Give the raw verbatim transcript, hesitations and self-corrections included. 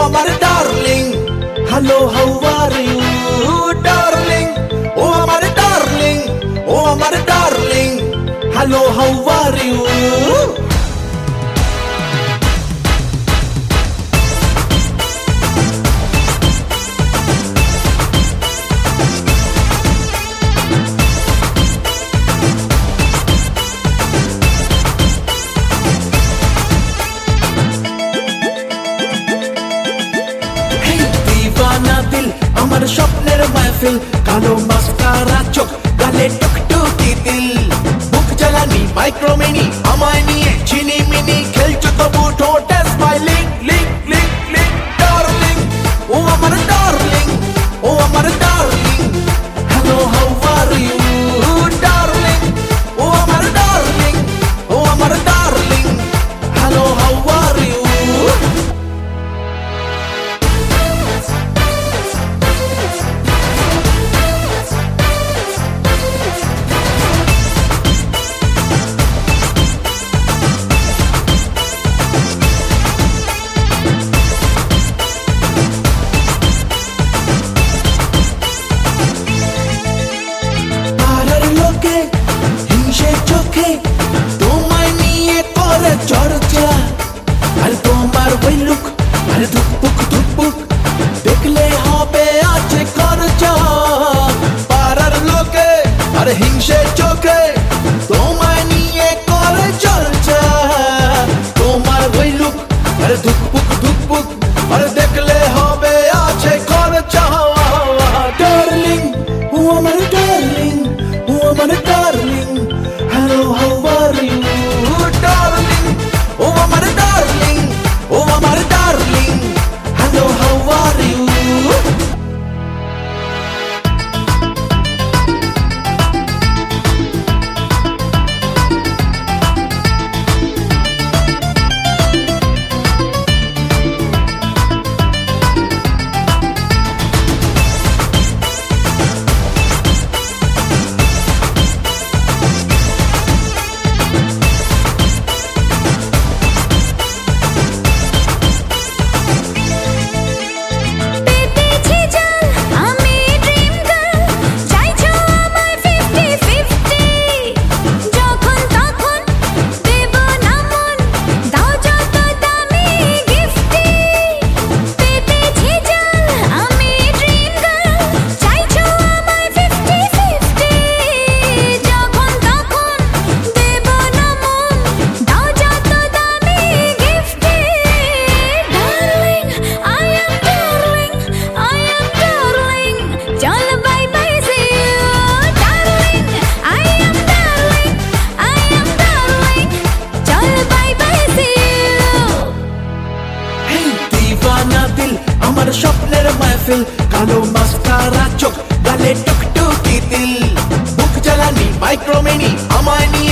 আমার darling hello how are you darling ও আমার ডার্লিং ও আমার darling hello how are you আমার স্বপ্নের মাহফিল কালো মাস্কারা চোখ গালে টুকটুকি দিল বুক জ্বালানি মাইক্রোমিনি আমায় নিয়ে চিনি মিনি খেলছো তবু ঠোঁটে স্মাইলিং লিং লিং লিং ডার্লিং ও আমার ডার্লিং ও আমার darling hello how are you darling ও আমার ডার্লিং ও আমার darling hello how are you চর্চা আর তোমার ওই লুক আর ধুকপুক ধুকপুক দেখলে হবে আছে খরচা পাড়ার লোকে আর হিংসে চোখে তোমায় নিয়ে করে চর্চা তোমার ওই লুক আর ধুকপুক ধুকপুক আর দেখলে হবে আছে খরচা ডার্লিং ও আমার ডার্লিং ও আমার darling hello how are you darling ও আমার ডার্লিং ও আমার darling hello how are you আমার স্বপ্নের মাহফিল কালো মাস্কারা চোখ গালে টুকটুকি দিল বুক জ্বালানি মাইক্রোমিনি আমায় নিয়ে